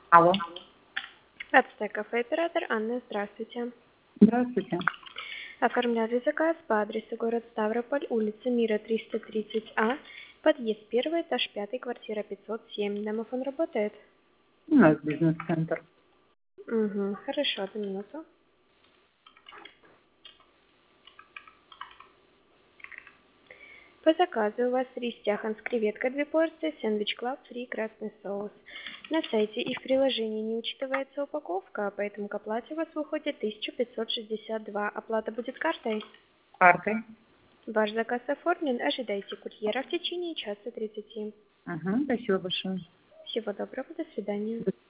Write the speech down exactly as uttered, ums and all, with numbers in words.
Алло. Апстек кафе, оператор Анна, здравствуйте. Здравствуйте. Оформляли заказ по адресу город Ставрополь, улица Мира, триста тридцать А, подъезд первый, этаж пятый, квартира пятьсот семь. Домофон работает? У нас бизнес-центр. Угу, хорошо, одну минуту. По заказу у вас рис тяхан с креветкой две порции, сэндвич клаб, фри, красный соус. На сайте и в приложении не учитывается упаковка, поэтому к оплате у вас выходит тысяча пятьсот шестьдесят два. Оплата будет картой? Картой. Ваш заказ оформлен, ожидайте курьера в течение часа тридцати. Ага, спасибо большое. Всего доброго, до свидания.